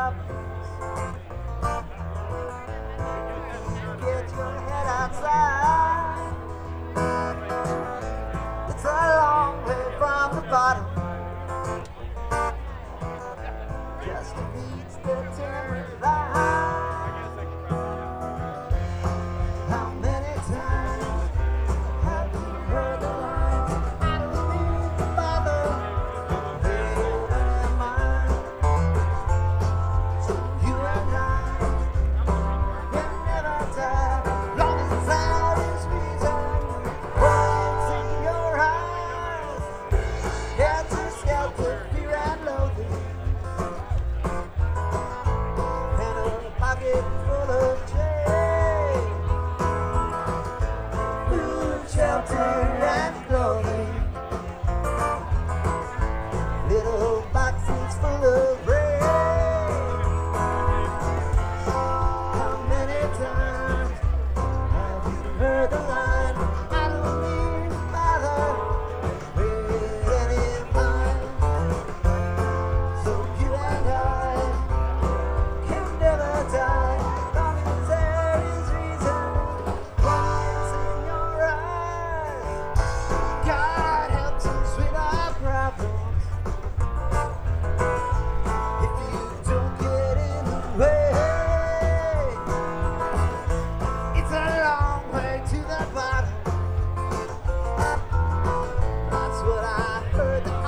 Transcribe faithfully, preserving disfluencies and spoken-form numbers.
problems. Get your head outside. It's a long way from the bottom, just to reach the timber line. How many times have you heard the line? I don't need to bother, live in mine. So you and I can never die, long as there is reason. What's in your eyes? Helter skelter, fear and loathing, and a pocket full of change, food, shelter, and clothing, little boxes full of rain. How many times have you heard the line? I don't need to bother with any pine. So you and I can never die, long as there is reason. What's in your eyes? God helps us with our problems. If you don't get in the way, it's a long way to the bottom. That's what I heard the